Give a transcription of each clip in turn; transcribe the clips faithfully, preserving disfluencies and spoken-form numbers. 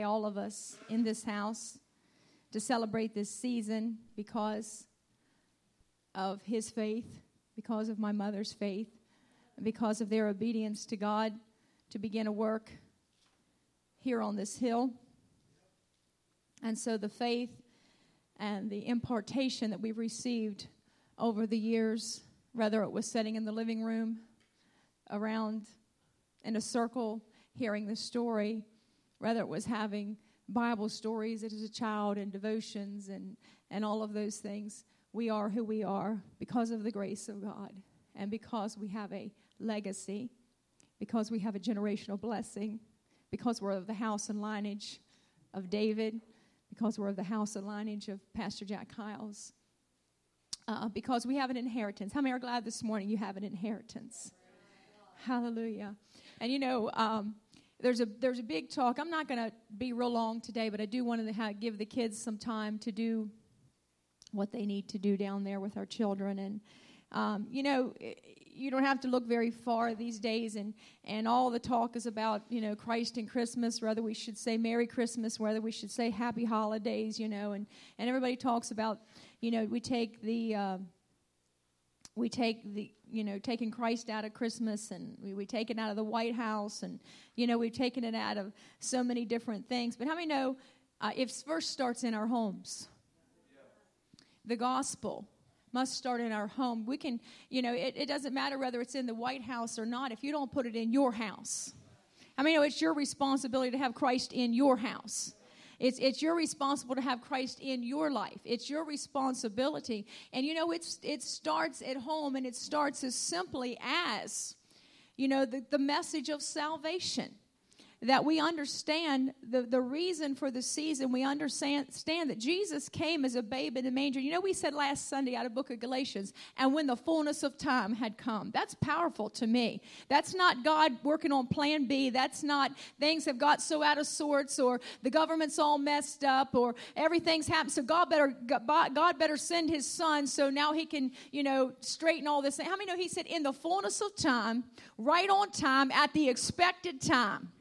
all of us in this house to celebrate this season because of his faith, because of my mother's faith, and because of their obedience to God to begin a work here on this hill. And so the faith and the impartation that we've received over the years, whether it was sitting in the living room around in a circle hearing the story, whether it was having Bible stories as a child and devotions and, and all of those things, we are who we are because of the grace of God and because we have a legacy, because we have a generational blessing, because we're of the house and lineage of David, because we're of the house and lineage of Pastor Jack Kyles, uh, because we have an inheritance. How many are glad this morning you have an inheritance? Hallelujah. And you know, um, There's a there's a big talk. I'm not going to be real long today, but I do want to ha- give the kids some time to do what they need to do down there with our children. And, um, you know, you don't have to look very far these days. And, and all the talk is about, you know, Christ and Christmas, whether we should say Merry Christmas, whether we should say Happy Holidays, you know. And, and everybody talks about, you know, we take the... Uh, We take the, you know, taking Christ out of Christmas, and we, we take it out of the White House, and, you know, we've taken it out of so many different things. But how many know uh, it first starts in our homes? The gospel must start in our home. We can, you know, it, it doesn't matter whether it's in the White House or not if you don't put it in your house. I mean, you know, it's your responsibility to have Christ in your house. It's it's your responsible to have Christ in your life. It's your responsibility. And, you know, it's it starts at home, and it starts as simply as, you know, the, the message of salvation. That we understand the, the reason for the season. We understand that Jesus came as a babe in a manger. You know, we said last Sunday out of the book of Galatians, and when the fullness of time had come. That's powerful to me. That's not God working on plan B. That's not things have got so out of sorts, or the government's all messed up, or everything's happened. So God better God better send his son so now he can, you know, straighten all this. How many know he said in the fullness of time, right on time, at the expected time?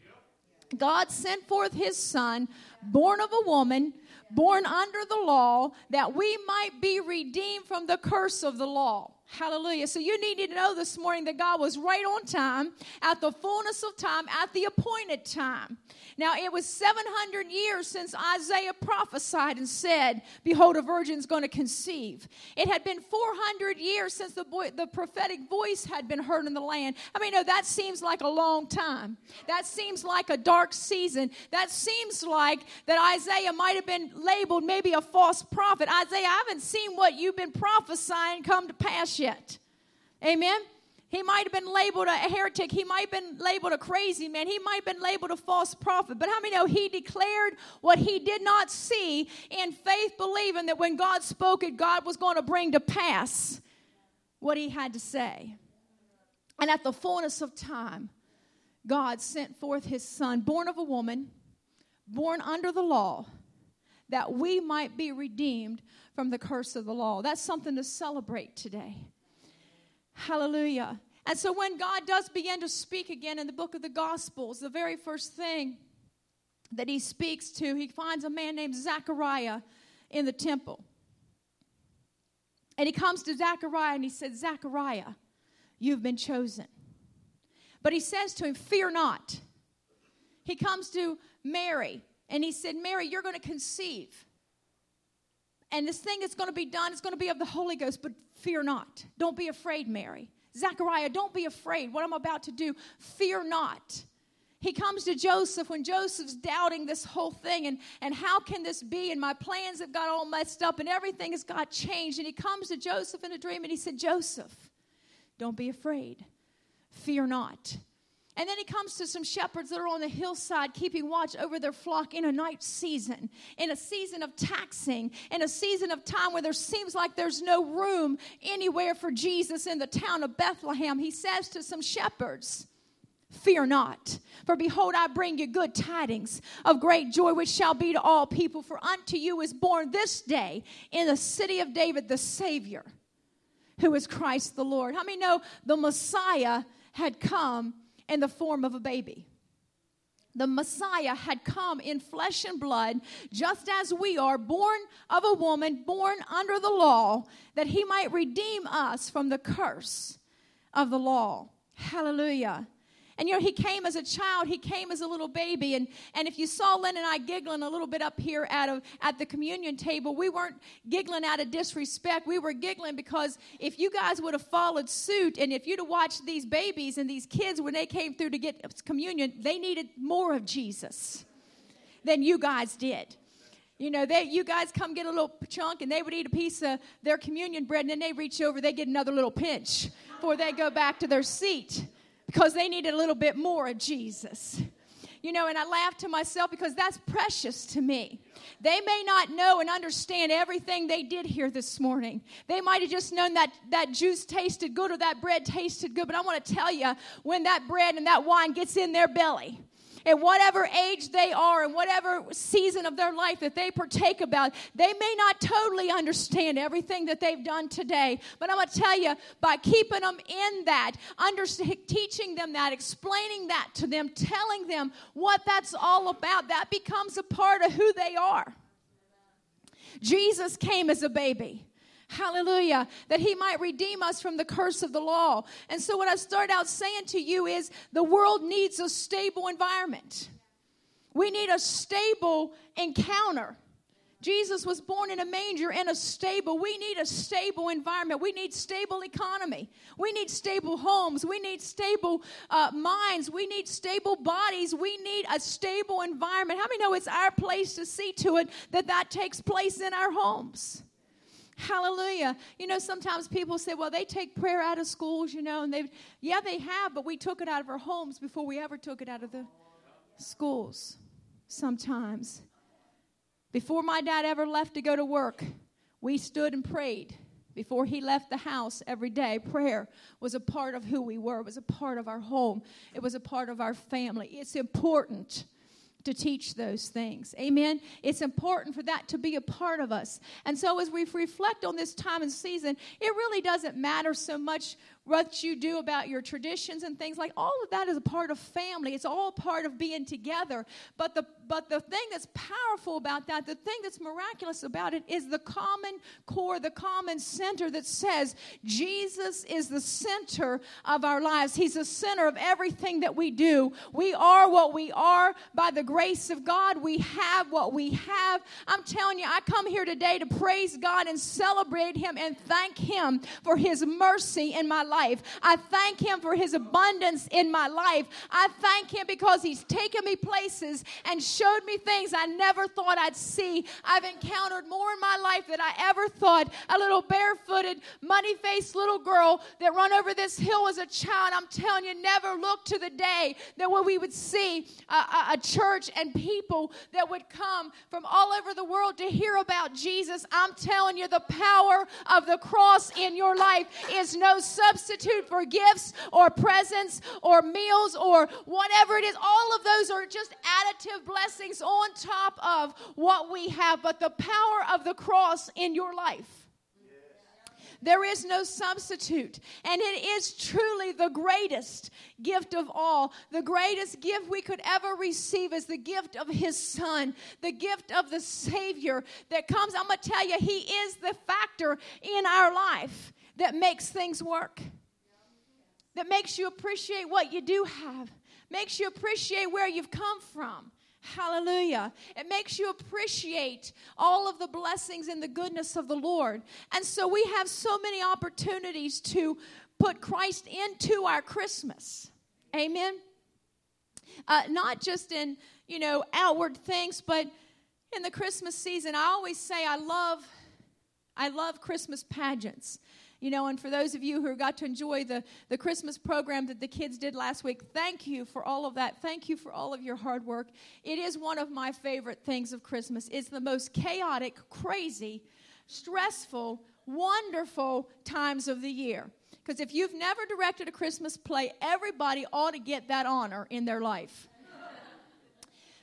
God sent forth his son, born of a woman, born under the law, that we might be redeemed from the curse of the law. Hallelujah. So you need to know this morning that God was right on time, at the fullness of time, at the appointed time. Now, it was seven hundred years since Isaiah prophesied and said, behold, a virgin's going to conceive. It had been four hundred years since the, boy, the prophetic voice had been heard in the land. I mean, no, that seems like a long time. That seems like a dark season. That seems like that Isaiah might have been labeled maybe a false prophet. Isaiah, I haven't seen what you've been prophesying come to pass yet. Amen? He might have been labeled a heretic. He might have been labeled a crazy man. He might have been labeled a false prophet. But how many know he declared what he did not see in faith, believing that when God spoke it, God was going to bring to pass what he had to say. And at the fullness of time, God sent forth his son, born of a woman, born under the law, that we might be redeemed from the curse of the law. That's something to celebrate today. Hallelujah. And so when God does begin to speak again in the book of the Gospels, the very first thing that he speaks to, he finds a man named Zechariah in the temple. And he comes to Zechariah and he said, Zechariah, you've been chosen. But he says to him, fear not. He comes to Mary and he said, Mary, you're going to conceive. And this thing that's going to be done is going to be of the Holy Ghost, but fear not. Don't be afraid, Mary. Zechariah, don't be afraid. What I'm about to do, fear not. He comes to Joseph when Joseph's doubting this whole thing, and, and how can this be? And my plans have got all messed up, and everything has got changed. And he comes to Joseph in a dream, and he said, Joseph, don't be afraid. Fear not. And then he comes to some shepherds that are on the hillside keeping watch over their flock in a night season, in a season of taxing, in a season of time where there seems like there's no room anywhere for Jesus in the town of Bethlehem. He says to some shepherds, fear not, for behold, I bring you good tidings of great joy, which shall be to all people. For unto you is born this day in the city of David the Savior, who is Christ the Lord. How many know the Messiah had come in the form of a baby? the Messiah had come in flesh and blood, just as we are, born of a woman, born under the law, that he might redeem us from the curse of the law. Hallelujah. And, you know, he came as a child. He came as a little baby. And, and if you saw Lynn and I giggling a little bit up here at, a, at the communion table, we weren't giggling out of disrespect. We were giggling because if you guys would have followed suit, and if you'd have watched these babies and these kids when they came through to get communion, they needed more of Jesus than you guys did. You know, they you guys come get a little chunk, and they would eat a piece of their communion bread, and then they reach over, they get another little pinch before they go back to their seat, because they needed a little bit more of Jesus. You know, and I laugh to myself because that's precious to me. They may not know and understand everything they did here this morning. They might have just known that that juice tasted good or that bread tasted good. But I want to tell you, when that bread and that wine gets in their belly, at whatever age they are and whatever season of their life that they partake about, they may not totally understand everything that they've done today. But I'm going to tell you, by keeping them in that, under, teaching them that, explaining that to them, telling them what that's all about, that becomes a part of who they are. Jesus came as a baby. Hallelujah. That he might redeem us from the curse of the law. And so what I start out saying to you is the world needs a stable environment. We need a stable encounter. Jesus was born in a manger in a stable. We need a stable environment. We need stable economy. We need stable homes. We need stable uh, minds. We need stable bodies. We need a stable environment. How many know it's our place to see to it that that takes place in our homes? Hallelujah. You know, sometimes people say, well, they take prayer out of schools, you know, and they, yeah, they have, but we took it out of our homes before we ever took it out of the schools sometimes. Before my dad ever left to go to work, we stood and prayed. Before he left the house every day, prayer was a part of who we were. It was a part of our home. It was a part of our family. It's important to teach those things. Amen. It's important for that to be a part of us. And so as we reflect on this time and season, it really doesn't matter so much what you do about your traditions and things like all of that is a part of family. It's all part of being together. But the but the thing that's powerful about that, the thing that's miraculous about it is the common core, the common center that says Jesus is the center of our lives. He's the center of everything that we do. We are what we are by the grace of God. We have what we have. I'm telling you, I come here today to praise God and celebrate him and thank him for his mercy in my life. I thank him for his abundance in my life. I thank him because he's taken me places and showed me things I never thought I'd see. I've encountered more in my life than I ever thought. A little barefooted, money-faced little girl that run over this hill as a child. I'm telling you, never looked to the day that when we would see a, a, a church and people that would come from all over the world to hear about Jesus. I'm telling you, the power of the cross in your life is no substitute for gifts or presents or meals or whatever it is. All of those are just additive blessings on top of what we have. But the power of the cross in your life, there is no substitute. And it is truly the greatest gift of all. The greatest gift we could ever receive is the gift of his son, the gift of the Savior that comes. I'm going to tell you, he is the factor in our life that makes things work, that makes you appreciate what you do have, makes you appreciate where you've come from. Hallelujah. It makes you appreciate all of the blessings and the goodness of the Lord. And so we have so many opportunities to put Christ into our Christmas. Amen. Uh, not just in, you know, outward things, but in the Christmas season. I always say I love, I love Christmas pageants. You know, and for those of you who got to enjoy the, the Christmas program that the kids did last week, thank you for all of that. Thank you for all of your hard work. It is one of my favorite things of Christmas. It's the most chaotic, crazy, stressful, wonderful times of the year. Because if you've never directed a Christmas play, everybody ought to get that honor in their life.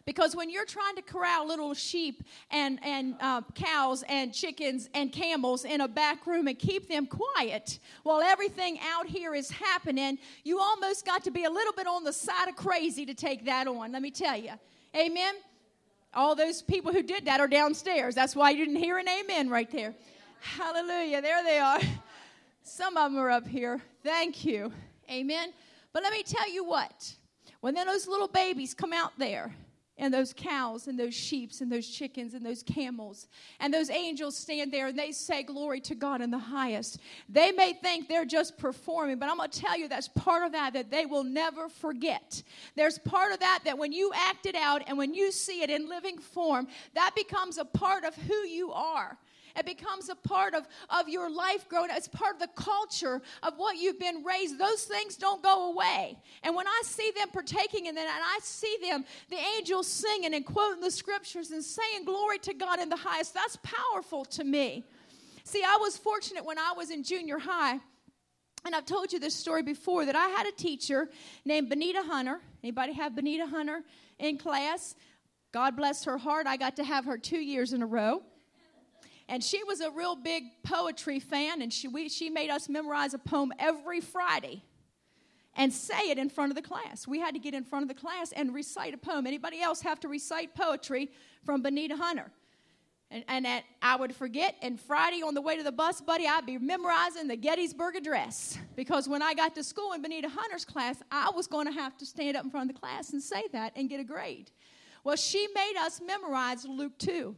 Because when you're trying to corral little sheep and, and uh, cows and chickens and camels in a back room and keep them quiet while everything out here is happening, you almost got to be a little bit on the side of crazy to take that on, let me tell you. Amen? All those people who did that are downstairs. That's why you didn't hear an amen right there. Hallelujah. There they are. Some of them are up here. Thank you. Amen. But let me tell you what. When then those little babies come out there, and those cows and those sheep and those chickens and those camels, and those angels stand there and they say glory to God in the highest. They may think they're just performing, but I'm going to tell you that's part of that that they will never forget. There's part of that that when you act it out and when you see it in living form, that becomes a part of who you are. It becomes a part of, of your life growing up. It's part of the culture of what you've been raised. Those things don't go away. And when I see them partaking in that, and I see them, the angels singing and quoting the scriptures and saying glory to God in the highest, that's powerful to me. See, I was fortunate when I was in junior high, and I've told you this story before, that I had a teacher named Benita Hunter. Anybody have Benita Hunter in class? God bless her heart. I got to have her two years in a row. And she was a real big poetry fan, and she we, she made us memorize a poem every Friday and say it in front of the class. We had to get in front of the class and recite a poem. Anybody else have to recite poetry from Benita Hunter? And, and at, I would forget, and Friday on the way to the bus, buddy, I'd be memorizing the Gettysburg Address. Because when I got to school in Benita Hunter's class, I was going to have to stand up in front of the class and say that and get a grade. Well, she made us memorize Luke two.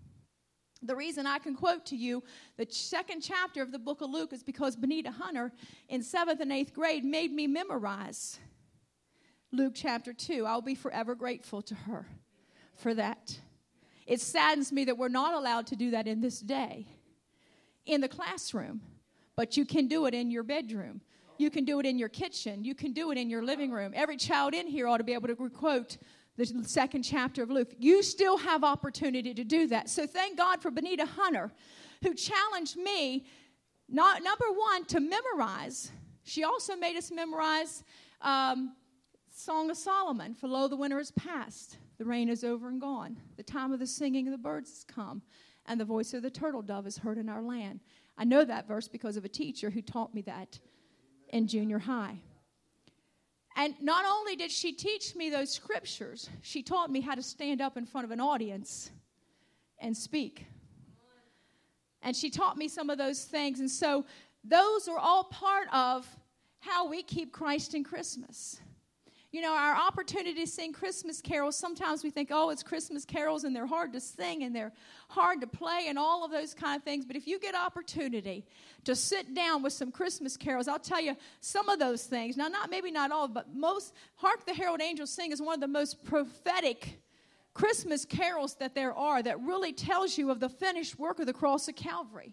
The reason I can quote to you the second chapter of the book of Luke is because Benita Hunter in seventh and eighth grade made me memorize Luke chapter two. I'll be forever grateful to her for that. It saddens me that we're not allowed to do that in this day in the classroom, but you can do it in your bedroom. You can do it in your kitchen. You can do it in your living room. Every child in here ought to be able to quote the second chapter of Luke. You still have opportunity to do that. So thank God for Benita Hunter, who challenged me, not, number one, to memorize. She also made us memorize um, Song of Solomon. For lo, the winter is past, the rain is over and gone. The time of the singing of the birds has come, and the voice of the turtle dove is heard in our land. I know that verse because of a teacher who taught me that in junior high. And not only did she teach me those scriptures, she taught me how to stand up in front of an audience and speak. And she taught me some of those things. And so those are all part of how we keep Christ in Christmas. You know, our opportunity to sing Christmas carols, sometimes we think, oh, it's Christmas carols and they're hard to sing and they're hard to play and all of those kind of things. But if you get opportunity to sit down with some Christmas carols, I'll tell you some of those things. Now, not maybe not all, but most, Hark the Herald Angels Sing is one of the most prophetic Christmas carols that there are that really tells you of the finished work of the cross of Calvary.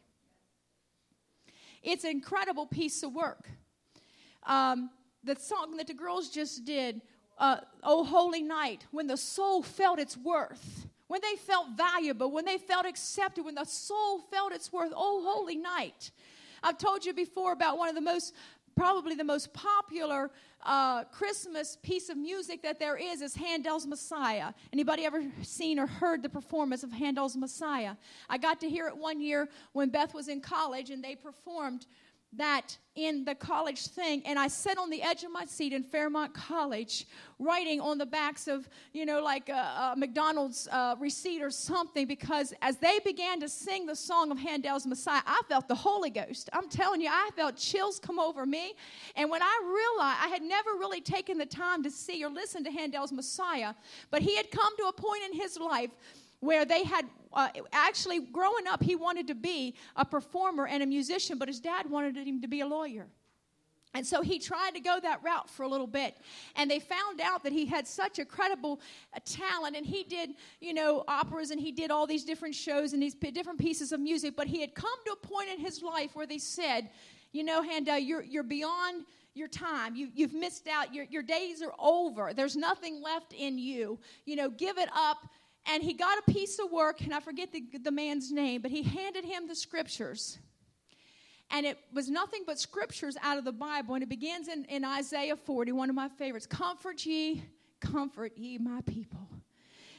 It's an incredible piece of work. Um... The song that the girls just did, uh, Oh Holy Night, when the soul felt its worth, when they felt valuable, when they felt accepted, when the soul felt its worth, Oh Holy Night. I've told you before about one of the most, probably the most popular uh, Christmas piece of music that there is is Handel's Messiah. Anybody ever seen or heard the performance of Handel's Messiah? I got to hear it one year when Beth was in college and they performed that in the college thing, and I sat on the edge of my seat in Fairmont College writing on the backs of, you know, like a, a McDonald's uh, receipt or something, because as they began to sing the song of Handel's Messiah, I felt the Holy Ghost. I'm telling you, I felt chills come over me, and when I realized, I had never really taken the time to see or listen to Handel's Messiah, but he had come to a point in his life where they had, uh, actually, growing up, he wanted to be a performer and a musician, but his dad wanted him to be a lawyer. And so he tried to go that route for a little bit. And they found out that he had such a credible uh, talent, and he did, you know, operas, and he did all these different shows and these p- different pieces of music, but he had come to a point in his life where they said, you know, Handel, you're, you're beyond your time. You, you've missed out. Your, your days are over. There's nothing left in you. You know, give it up. And he got a piece of work, and I forget the, the man's name, but he handed him the scriptures. And it was nothing but scriptures out of the Bible. And it begins in, in Isaiah forty, one of my favorites. Comfort ye, comfort ye my people.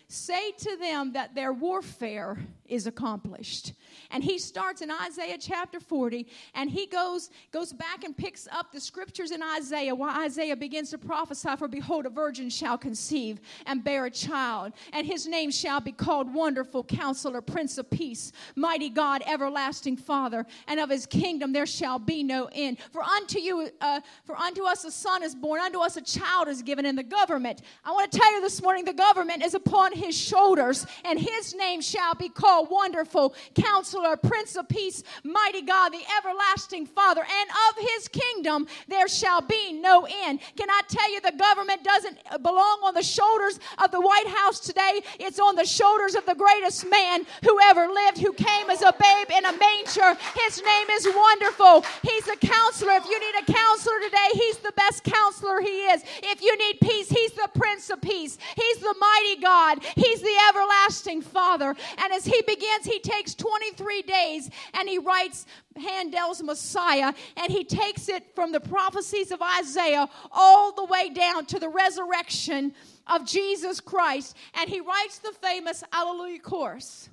say to them that their warfare is accomplished. And he starts in Isaiah chapter forty, and he goes goes back and picks up the scriptures in Isaiah, while Isaiah begins to prophesy, for behold, a virgin shall conceive and bear a child, and his name shall be called Wonderful Counselor, Prince of Peace, Mighty God, Everlasting Father, and of his kingdom there shall be no end. For unto you, uh, for unto us a son is born, unto us a child is given in the government. I want to tell you this morning, the government is upon his shoulders, and his name shall be called Wonderful Counselor, Prince of Peace, Mighty God, the Everlasting Father, and of his kingdom there shall be no end. Can I tell you, the government doesn't belong on the shoulders of the White House today. It's on the shoulders of the greatest man who ever lived, who came as a babe in a manger. His name is Wonderful. He's a counselor. If you need a counselor today, he's the best counselor he is. If you need peace, he's the Prince of Peace. He's the mighty God. He's the everlasting Father. And as he begins, he takes twenty-three days and he writes Handel's Messiah, and he takes it from the prophecies of Isaiah all the way down to the resurrection of Jesus Christ, and he writes the famous Hallelujah chorus.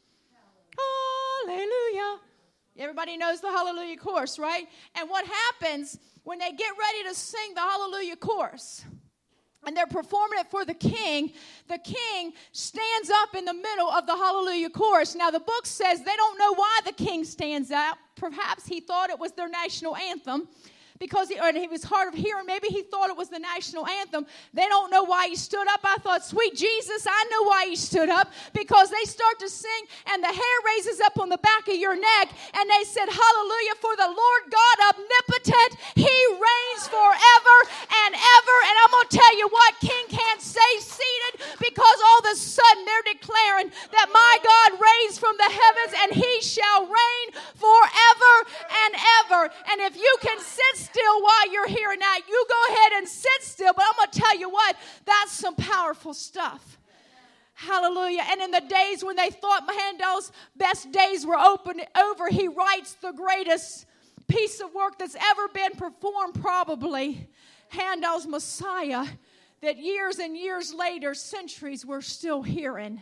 Hallelujah. Everybody knows the Hallelujah chorus, right? And what happens when they get ready to sing the Hallelujah chorus, and they're performing it for the king, the king stands up in the middle of the Hallelujah chorus. Now, the book says they don't know why the king stands up. Perhaps he thought it was their national anthem, because he, or he was hard of hearing. Maybe he thought it was the national anthem. They don't know why he stood up. I thought, sweet Jesus, I know why he stood up, because they start to sing, and the hair raises up on the back of your neck, and they said, hallelujah, for the Lord God omnipotent, he reigns forever and ever. And I'm going to tell you what, King can't stay seated, because all of a sudden they're declaring that my God reigns from the heavens, and he shall reign forever and ever. And if you can sit still while you're hearing that, you go ahead and sit still. But I'm going to tell you what, that's some powerful stuff. Hallelujah. And in the days when they thought Handel's best days were open, over, he writes the greatest piece of work that's ever been performed, probably, Handel's Messiah, that years and years later, centuries, we're still hearing.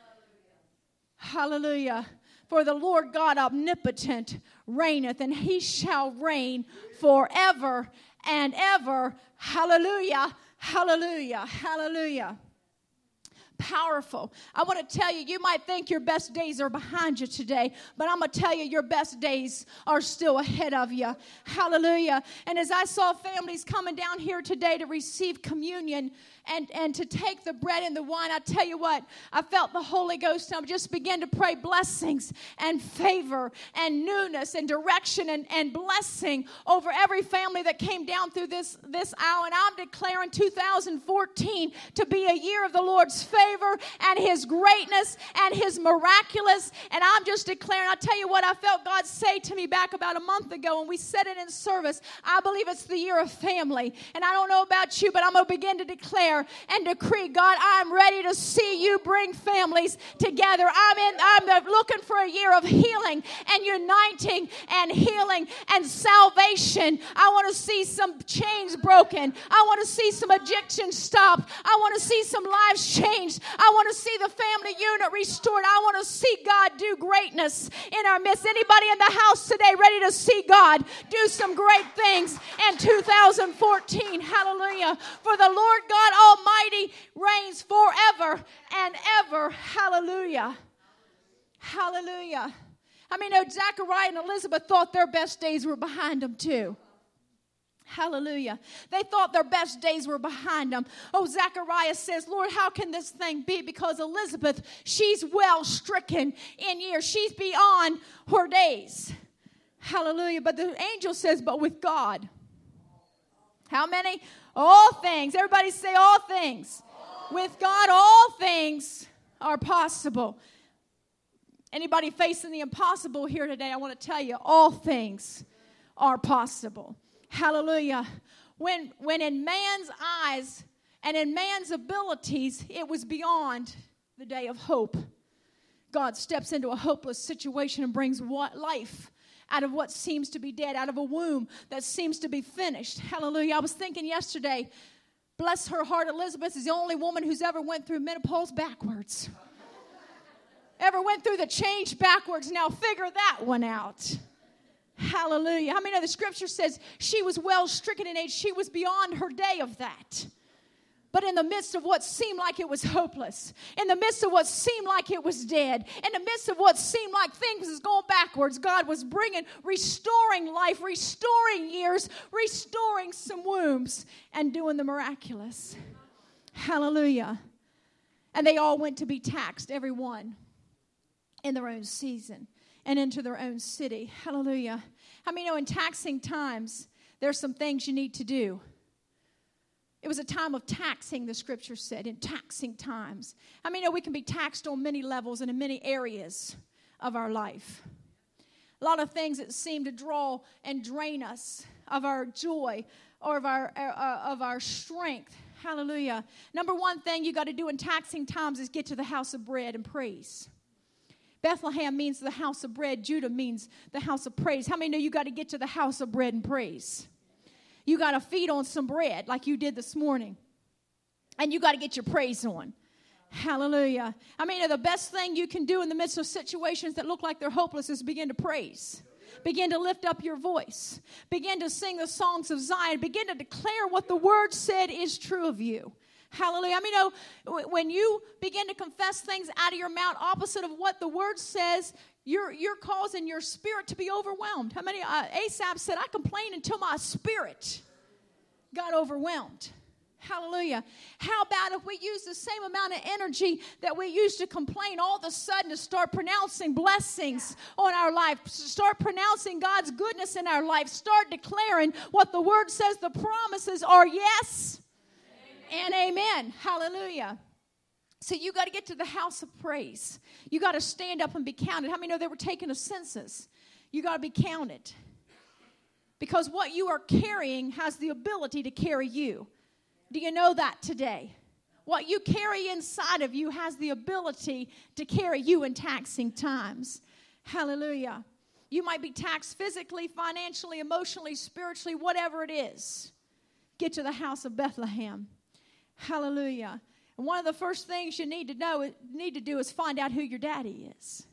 Hallelujah. For the Lord God omnipotent reigneth, and he shall reign forever and ever. Hallelujah, hallelujah, hallelujah. Powerful. I want to tell you, you might think your best days are behind you today, but I'm going to tell you, your best days are still ahead of you. Hallelujah. And as I saw families coming down here today to receive communion and, and to take the bread and the wine, I tell you what, I felt the Holy Ghost, and I just began to pray blessings and favor and newness and direction and, and blessing over every family that came down through this, this aisle. And I'm declaring two thousand fourteen to be a year of the Lord's favor and his greatness and his miraculous. And I'm just declaring, I'll tell you what, I felt God say to me back about a month ago, and we said it in service. I believe it's the year of family. And I don't know about you, but I'm going to begin to declare and decree, God, I'm ready to see you bring families together. I'm in, I'm looking for a year of healing and uniting and healing and salvation. I want to see some chains broken. I want to see some addictions stopped. I want to see some lives changed. I want to see the family unit restored. I want to see God do greatness in our midst. Anybody in the house today ready to see God do some great things in two thousand fourteen? Hallelujah. For the Lord God Almighty reigns forever and ever. Hallelujah. Hallelujah. I mean, no, Zachariah and Elizabeth thought their best days were behind them too. Hallelujah. They thought their best days were behind them. Oh, Zachariah says, Lord, how can this thing be? Because Elizabeth, she's well stricken in years. She's beyond her days. Hallelujah. But the angel says, but with God. How many? All things. Everybody say all things. All. With God, all things are possible. Anybody facing the impossible here today, I want to tell you, all things are possible. Hallelujah. When, when in man's eyes and in man's abilities, it was beyond the day of hope. God steps into a hopeless situation and brings what life out of what seems to be dead, out of a womb that seems to be finished. Hallelujah. I was thinking yesterday, Bless her heart, Elizabeth is the only woman who's ever went through menopause backwards. Ever went through the change backwards. Now figure that one out. Hallelujah. How many know the scripture says she was well stricken in age? She was beyond her day of that. But in the midst of what seemed like it was hopeless, in the midst of what seemed like it was dead, in the midst of what seemed like things was going backwards, God was bringing, restoring life, restoring years, restoring some wombs, and doing the miraculous. Hallelujah. And they all went to be taxed, every one, in their own season and into their own city. Hallelujah. How many know in taxing times, there's some things you need to do? It was a time of taxing, the scripture said, in taxing times. I mean, you know, we can be taxed on many levels and in many areas of our life. A lot of things that seem to draw and drain us of our joy or of our, uh, of our strength. Hallelujah. Number one thing you got to do in taxing times is get to the house of bread and praise. Bethlehem means the house of bread. Judah means the house of praise. How many know you got to get to the house of bread and praise? You got to feed on some bread like you did this morning. And you got to get your praise on. Hallelujah. I mean, the best thing you can do in the midst of situations that look like they're hopeless is begin to praise. Begin to lift up your voice. Begin to sing the songs of Zion. Begin to declare what the word said is true of you. Hallelujah. I mean, you know, when you begin to confess things out of your mouth opposite of what the word says, you're, you're causing your spirit to be overwhelmed. How many, uh, Asaph said, I complained until my spirit got overwhelmed. Hallelujah. How about if we use the same amount of energy that we used to complain all of a sudden to start pronouncing blessings on our life, start pronouncing God's goodness in our life, start declaring what the word says the promises are yes and amen. Hallelujah. So you got to get to the house of praise. You got to stand up and be counted. How many know they were taking a census? You got to be counted. Because what you are carrying has the ability to carry you. Do you know that today? What you carry inside of you has the ability to carry you in taxing times. Hallelujah. You might be taxed physically, financially, emotionally, spiritually, whatever it is. Get to the house of Bethlehem. Hallelujah. And one of the first things you need to know, need to do is find out who your daddy is.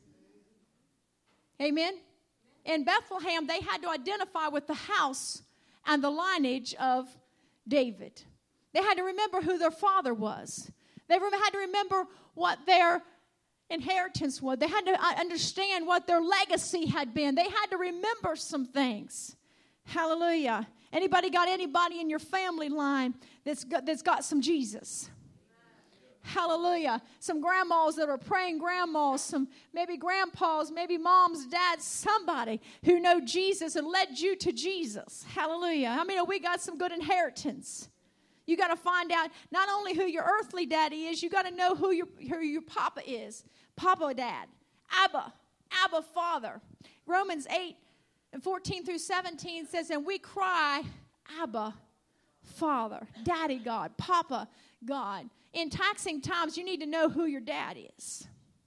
Amen? In Bethlehem, they had to identify with the house and the lineage of David. They had to remember who their father was. They had to remember what their inheritance was. They had to understand what their legacy had been. They had to remember some things. Hallelujah. Anybody got anybody in your family line that's got, that's got some Jesus? Hallelujah. Some grandmas that are praying grandmas, some maybe grandpas, maybe moms, dads, somebody who know Jesus and led you to Jesus. Hallelujah. I mean, we got some good inheritance. You got to find out not only who your earthly daddy is, you got to know who your, who your papa is. Papa dad. Abba. Abba father. Romans eight and fourteen through seventeen says, and we cry, Abba Father, Daddy God, Papa God. In taxing times, you need to know who your dad is.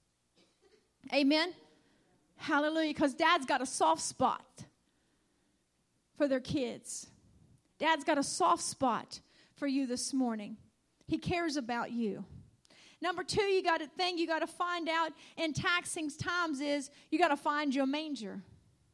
Amen? Hallelujah. Because dad's got a soft spot for their kids. Dad's got a soft spot for you this morning. He cares about you. Number two, you got a thing you got to find out in taxing times is you got to find your manger.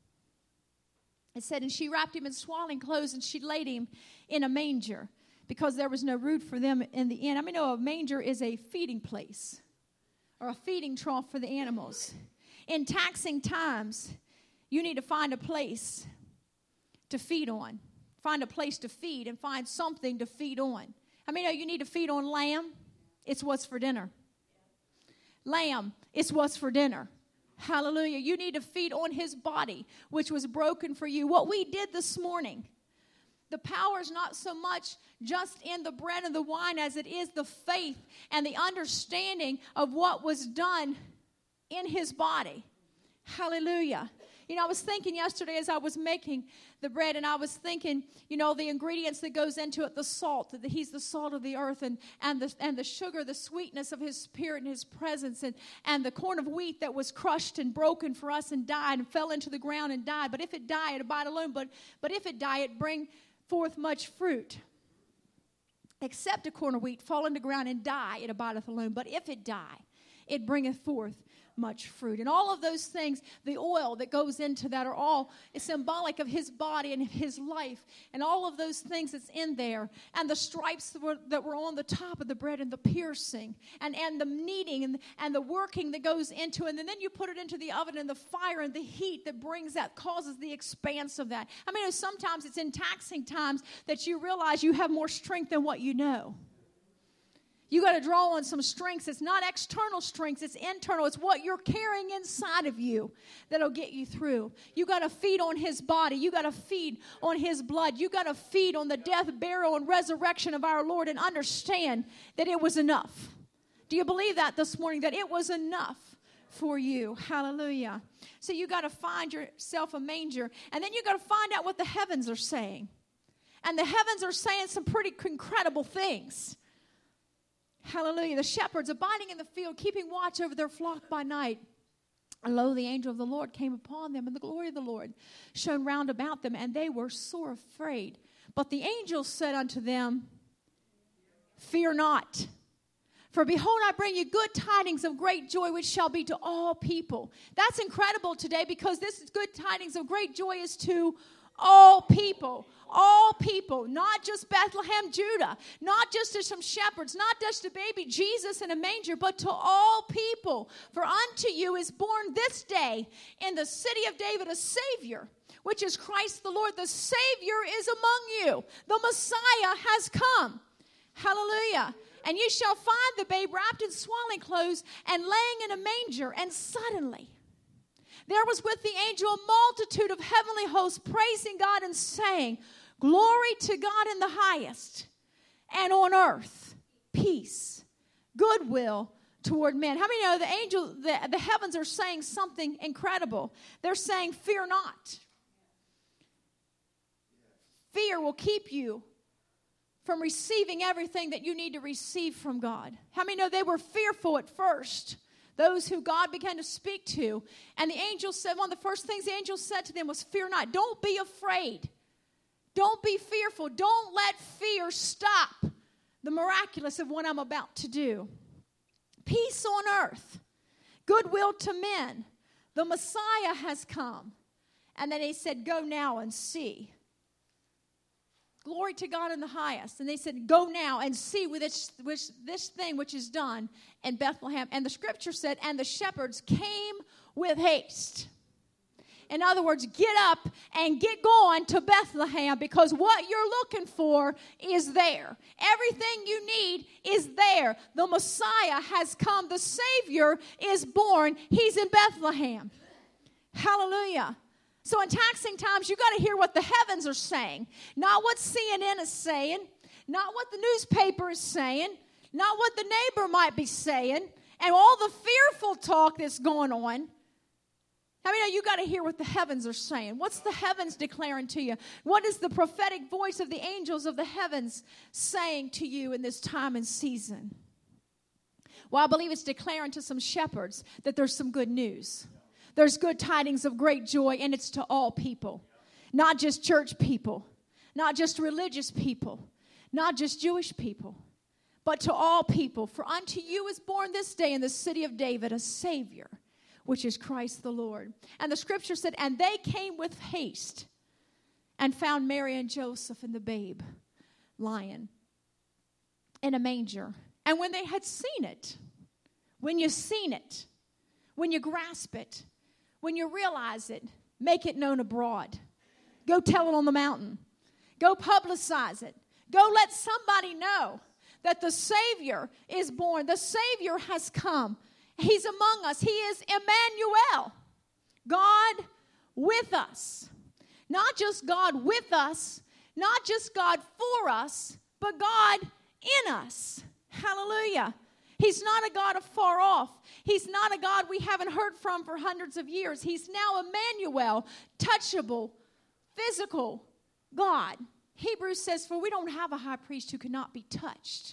It said, and she wrapped him in swaddling clothes, and she laid him in a manger because there was no room for them in the inn. I mean, no, a manger is a feeding place or a feeding trough for the animals. In taxing times, you need to find a place to feed on. Find a place to feed and find something to feed on. I mean, you need to feed on lamb. It's what's for dinner. Lamb, it's what's for dinner. Hallelujah. You need to feed on his body, which was broken for you. What we did this morning, the power is not so much just in the bread and the wine as it is the faith and the understanding of what was done in his body. Hallelujah. You know, I was thinking yesterday as I was making the bread, and I was thinking, you know, the ingredients that goes into it, the salt, that he's the salt of the earth, and, and, the, and the sugar, the sweetness of his spirit and his presence, and, and the corn of wheat that was crushed and broken for us and died and fell into the ground and died. But if it die, it abide alone. But, but if it die, it bring forth much fruit. except a corn of wheat fall into the ground and die, it abideth alone. But if it die, it bringeth forth much fruit. And all of those things, the oil that goes into that are all symbolic of his body and his life. And all of those things that's in there. And the stripes that were, that were on the top of the bread and the piercing. And, and the kneading and, and the working that goes into it. And then you put it into the oven and the fire and the heat that brings that, causes the expanse of that. I mean, sometimes it's in taxing times that you realize you have more strength than what you know. You got to draw on some strengths. It's not external strengths. It's internal. It's what you're carrying inside of you that'll get you through. You got to feed on his body. You got to feed on his blood. You got to feed on the death, burial, and resurrection of our Lord and understand that it was enough. Do you believe that this morning, that it was enough for you? Hallelujah. So you got to find yourself a manger, and then you got to find out what the heavens are saying. And the heavens are saying some pretty incredible things. Hallelujah. The shepherds abiding in the field, keeping watch over their flock by night. And lo, the angel of the Lord came upon them, and the glory of the Lord shone round about them, and they were sore afraid. But the angel said unto them, fear not. For behold, I bring you good tidings of great joy, which shall be to all people. That's incredible today, because this is good tidings of great joy is to all people. All people, not just Bethlehem, Judah, not just to some shepherds, not just a baby Jesus in a manger, but to all people. For unto you is born this day in the city of David a Savior, which is Christ the Lord. The Savior is among you. The Messiah has come. Hallelujah. And ye shall find the babe wrapped in swaddling clothes and laying in a manger. And suddenly there was with the angel a multitude of heavenly hosts praising God and saying, glory to God in the highest, and on earth peace, goodwill toward men. How many know the angel, the, the heavens are saying something incredible? They're saying, fear not. Fear will keep you from receiving everything that you need to receive from God. How many know they were fearful at first? Those who God began to speak to. And the angel said, one of the first things the angel said to them was, fear not. Don't be afraid. Don't be fearful. Don't let fear stop the miraculous of what I'm about to do. Peace on earth. Goodwill to men. The Messiah has come. And then he said, go now and see. Glory to God in the highest. And they said, go now and see with this, with this thing which is done in Bethlehem. And the scripture said, and the shepherds came with haste. In other words, get up and get going to Bethlehem, because what you're looking for is there. Everything you need is there. The Messiah has come. The Savior is born. He's in Bethlehem. Hallelujah. So in taxing times, you got to hear what the heavens are saying. Not what C N N is saying. Not what the newspaper is saying. Not what the neighbor might be saying. And all the fearful talk that's going on. I mean, you got to hear what the heavens are saying. What's the heavens declaring to you? What is the prophetic voice of the angels of the heavens saying to you in this time and season? Well, I believe it's declaring to some shepherds that there's some good news. There's good tidings of great joy, and it's to all people. Not just church people. Not just religious people. Not just Jewish people. But to all people. For unto you is born this day in the city of David a Savior, which is Christ the Lord. And the scripture said, and they came with haste and found Mary and Joseph and the babe lying in a manger. And when they had seen it, when you've seen it, when you grasp it, when you realize it, make it known abroad. Go tell it on the mountain. Go publicize it. Go let somebody know that the Savior is born. The Savior has come. He's among us. He is Emmanuel, God with us. Not just God with us, not just God for us, but God in us. Hallelujah. He's not a God afar off. He's not a God we haven't heard from for hundreds of years. He's now Emmanuel, touchable, physical God. Hebrews says, for we don't have a high priest who cannot be touched.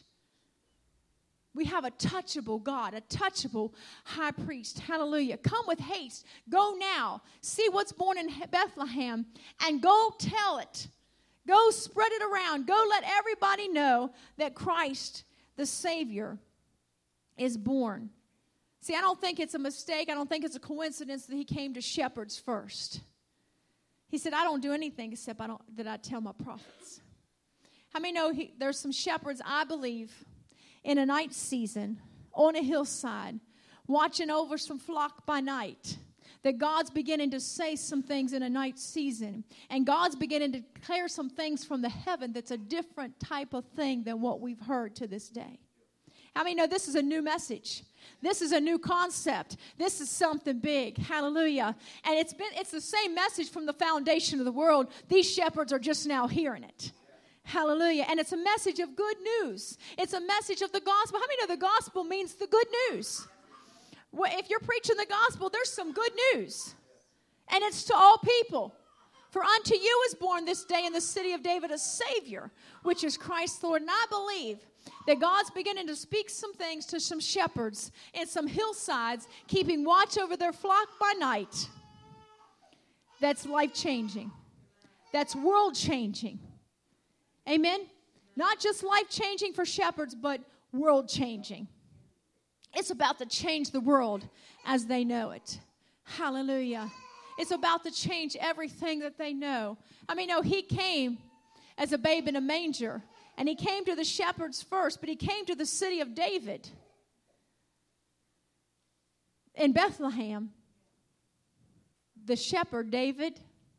We have a touchable God, a touchable high priest. Hallelujah. Come with haste. Go now. See what's born in Bethlehem and go tell it. Go spread it around. Go let everybody know that Christ, the Savior, is born. See, I don't think it's a mistake. I don't think it's a coincidence that he came to shepherds first. He said, I don't do anything except I don't, that I tell my prophets. How many know he, there's some shepherds, I believe, in a night season, on a hillside, watching over some flock by night, that God's beginning to say some things in a night season. And God's beginning to declare some things from the heaven that's a different type of thing than what we've heard to this day. How many know this is a new message? This is a new concept. This is something big. Hallelujah. And it's been it's the same message from the foundation of the world. These shepherds are just now hearing it. Hallelujah. And it's a message of good news. It's a message of the gospel. How many know the gospel means the good news? Well, if you're preaching the gospel, there's some good news. And it's to all people. For unto you is born this day in the city of David a Savior, which is Christ the Lord. And I believe that God's beginning to speak some things to some shepherds in some hillsides, keeping watch over their flock by night. That's life-changing. That's world-changing. Amen? Not just life-changing for shepherds, but world-changing. It's about to change the world as they know it. Hallelujah. It's about to change everything that they know. I mean, no, he came as a babe in a manger, and he came to the shepherds first, but he came to the city of David in Bethlehem. The shepherd, David,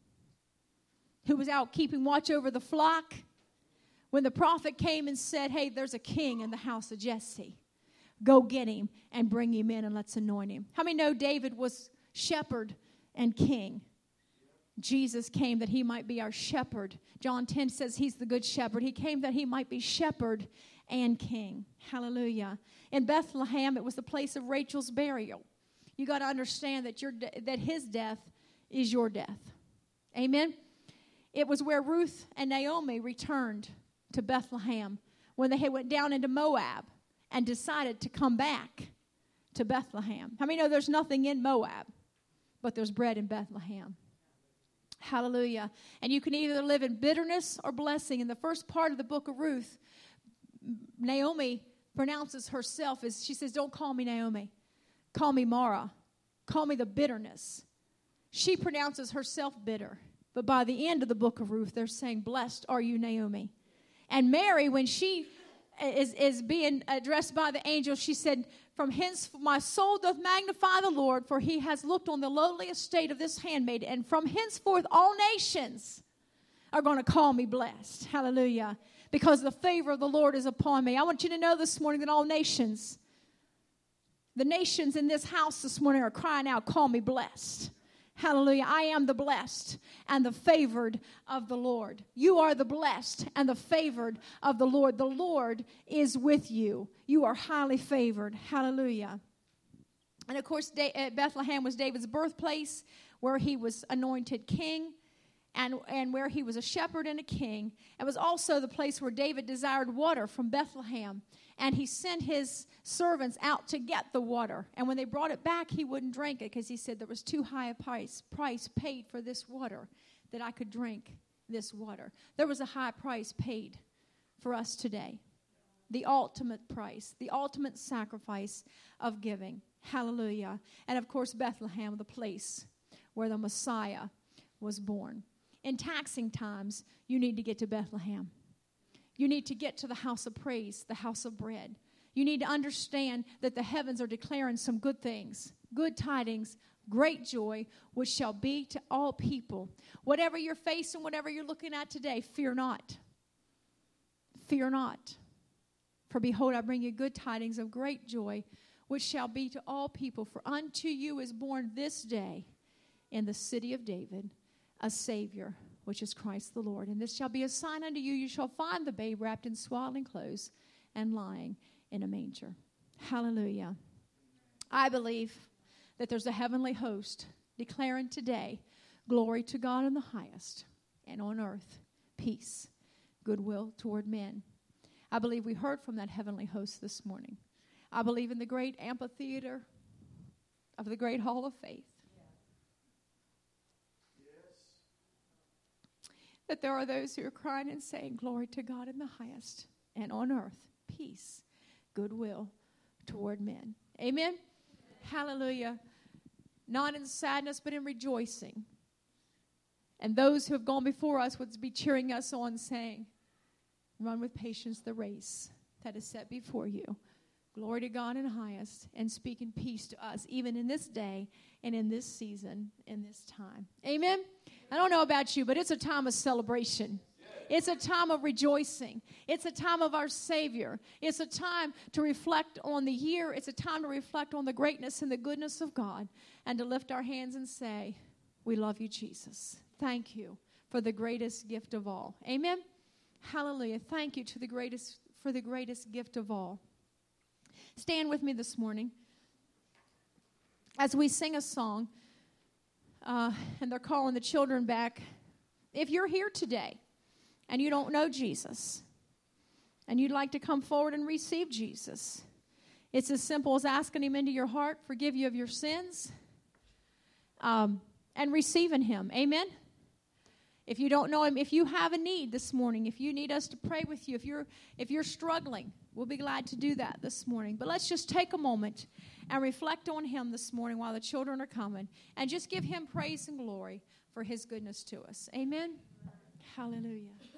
who was out keeping watch over the flock, when the prophet came and said, hey, there's a king in the house of Jesse. Go get him and bring him in and let's anoint him. How many know David was shepherd and king? Jesus came that he might be our shepherd. John ten says he's the good shepherd. He came that he might be shepherd and king. Hallelujah. In Bethlehem, it was the place of Rachel's burial. You got to understand that your de- that his death is your death. Amen. It was where Ruth and Naomi returned to Bethlehem when they went down into Moab and decided to come back to Bethlehem. How many know there's nothing in Moab, but there's bread in Bethlehem? Hallelujah. And you can either live in bitterness or blessing. In the first part of the book of Ruth, Naomi pronounces herself as, she says, don't call me Naomi. Call me Mara. Call me the bitterness. She pronounces herself bitter. But by the end of the book of Ruth, they're saying, blessed are you, Naomi. And Mary, when she is, is being addressed by the angel, she said, from hence my soul doth magnify the Lord, for he has looked on the lowly estate of this handmaid, and from henceforth all nations are going to call me blessed. Hallelujah. Because the favor of the Lord is upon me. I want you to know this morning that all nations, the nations in this house this morning are crying out, call me blessed. Hallelujah. I am the blessed and the favored of the Lord. You are the blessed and the favored of the Lord. The Lord is with you. You are highly favored. Hallelujah. And of course, Bethlehem was David's birthplace, where he was anointed king and, and where he was a shepherd and a king. It was also the place where David desired water from Bethlehem. And he sent his servants out to get the water. And when they brought it back, he wouldn't drink it because he said there was too high a price, price paid for this water that I could drink this water. There was a high price paid for us today. The ultimate price, the ultimate sacrifice of giving. Hallelujah. And of course, Bethlehem, the place where the Messiah was born. In taxing times, you need to get to Bethlehem. You need to get to the house of praise, the house of bread. You need to understand that the heavens are declaring some good things, good tidings, great joy, which shall be to all people. Whatever you're facing, whatever you're looking at today, fear not. Fear not. For behold, I bring you good tidings of great joy, which shall be to all people. For unto you is born this day in the city of David a Savior, which is Christ the Lord. And this shall be a sign unto you. You shall find the babe wrapped in swaddling clothes and lying in a manger. Hallelujah. I believe that there's a heavenly host declaring today, glory to God in the highest, and on earth, peace, goodwill toward men. I believe we heard from that heavenly host this morning. I believe in the great amphitheater of the great hall of faith. that there are those who are crying and saying, glory to God in the highest, and on earth, peace, goodwill toward men. Amen? Amen. Hallelujah. Not in sadness, but in rejoicing. And those who have gone before us would be cheering us on, saying, run with patience the race that is set before you. Glory to God in the highest, and speaking peace to us, even in this day and in this season, in this time. Amen? I don't know about you, but it's a time of celebration. It's a time of rejoicing. It's a time of our Savior. It's a time to reflect on the year. It's a time to reflect on the greatness and the goodness of God, and to lift our hands and say, we love you, Jesus. Thank you for the greatest gift of all. Amen? Hallelujah. Thank you to the greatest for the greatest gift of all. Stand with me this morning as we sing a song, uh, and they're calling the children back. If you're here today and you don't know Jesus, and you'd like to come forward and receive Jesus, it's as simple as asking him into your heart, forgive you of your sins, um, and receiving him. Amen? If you don't know him, if you have a need this morning, if you need us to pray with you, if you're if you're struggling, we'll be glad to do that this morning. But let's just take a moment and reflect on him this morning while the children are coming, and just give him praise and glory for his goodness to us. Amen? Hallelujah.